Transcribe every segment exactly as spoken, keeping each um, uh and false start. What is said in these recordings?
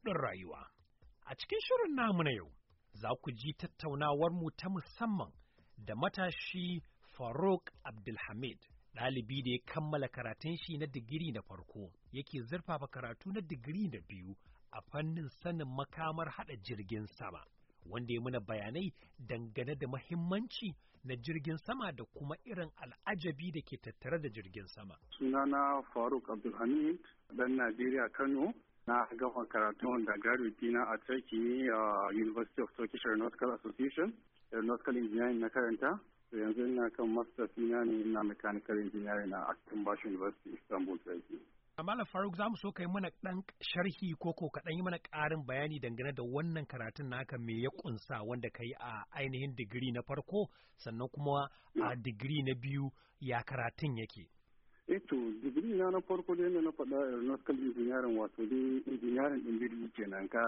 daɗin rayuwa. A cikin shirin namu na yau, za ku ji tattaunawar mu ta musamman da matashi Faruk Abdulhamid, ɗalibi da ya kammala karatun shi na digiri na farko, yake zurfafa karatu na digiri na biyu a fannin sanin makamar haɗa jirgin sama, wanda ya muna bayanai dangane da mahimmanci na jirgin sama da kuma irin al'ajabi da ke tattare da jirgin sama. Sunana Faruk Abdulhamid, ɗan Najeriya Kano. Na gama karatun da graduate na a Turkey a University of Turkish Aeronautical Association, Aeronautical Engineering na karanta. Yanzu ina kan masters ina ne ina mechanical engineering a Akimbash University, Istanbul, Turkey. Malam Faruk, za mu so kai mana ɗan sharhi ko ko kaɗan yi mana ƙarin bayani dangane da wannan karatun naka me ya ƙunsa wanda ka yi a ainihin digiri na farko sannan kuma a digiri na biyu ya karatun yake. Eto, digiri na na farko dai na faɗa aeronautical engineering wato dai engineering ɗin jirgi kenan ka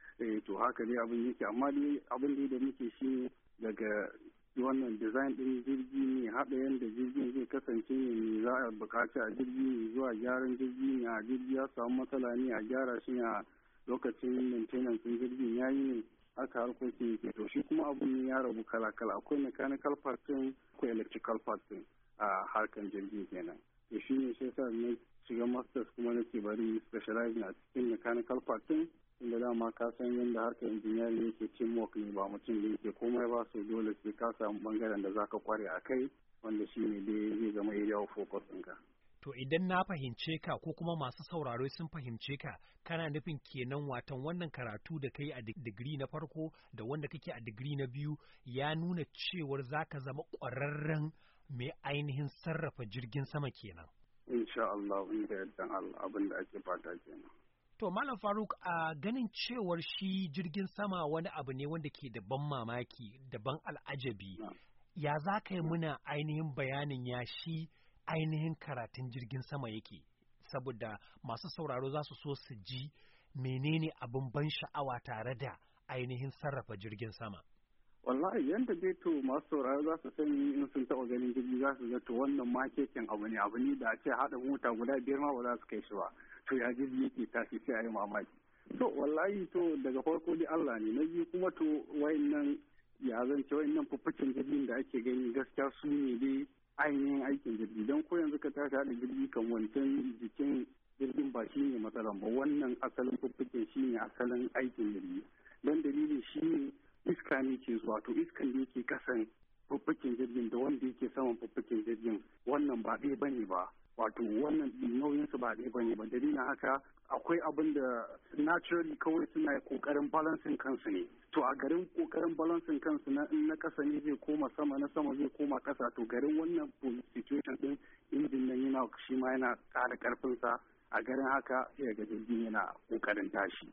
to haka dai abin yake amma dai abin da muke shi daga wannan design ɗin jirgi ne haɗa yadda jirgin zai kasance ne za a buƙaci a jirgi ne zuwa gyaran jirgi ne a jirgi ya samu matsala ne a gyara shi a lokacin maintenance ɗin jirgin ya yi ne haka harkokin yake to shi kuma abin ne ya rabu kala-kala akwai mechanical part ɗin akwai electrical part ɗin a harkan jirgin kenan to shi ne sai sa na shiga masters kuma nake bari specializing a cikin mechanical part ɗin inda dama ka san yadda harkar engineering yake teamwork ne ba mutum da yake komai ba su dole sai ka samu bangaren da zaka kware a kai wanda shi ne dai zai zama area of focus ɗinka. To idan na fahimce ka ko kuma masu sauraro sun fahimce ka kana nufin kenan watan wannan karatu da kai a digiri na farko da wanda kake a digiri na biyu ya nuna cewar zaka zama ƙwararren mai ainihin sarrafa jirgin sama kenan. Insha Allah, inda yadda Allah abin da ake fata kenan. To Malam Faruk, a ganin cewar shi jirgin sama wani abu ne wanda ke da ban mamaki, da ban al'ajabi. Ya za ka yi muna ainihin bayanin ya shi ainihin karatun jirgin sama yake? Saboda masu sauraro za su so su ji menene abin ban sha'awa tare da ainihin sarrafa jirgin sama. Wallahi yanda dai to masu sauraro za su sani in sun taɓa ganin jirgi za su ga to wannan makekin abu ne abu ne da a ce haɗa mota guda biyar ma ba za su kai shi ba. To ya jirgi yake tashi sai a yi mamaki. To wallahi to daga farko dai Allah ne na biyu kuma to wayannan ya zance wayannan fuffucin jirgin da ake gani gaskiya su ne dai ainihin aikin jirgi don ko yanzu ka tashi haɗa jirgi kan wancan jikin jirgin ba shi ne matsalan ba wannan asalin fuffucin shi ne asalin aikin jirgi don dalilin shi ne iska ne ke zuwa to iskan da yake kasan fuffucin jirgin da wanda yake saman fuffucin jirgin wannan ba ɗaya bane ba wato wannan nauyinsu ba ɗaya bane ba dalilin haka akwai abin da naturally kawai suna kokarin balancing kansu ne to a garin kokarin balancing kansu na na kasa ne zai koma sama na sama zai koma kasa to garin wannan situation din injin nan yana shi ma yana ƙara karfin sa a garin haka ya ga jirgin yana kokarin tashi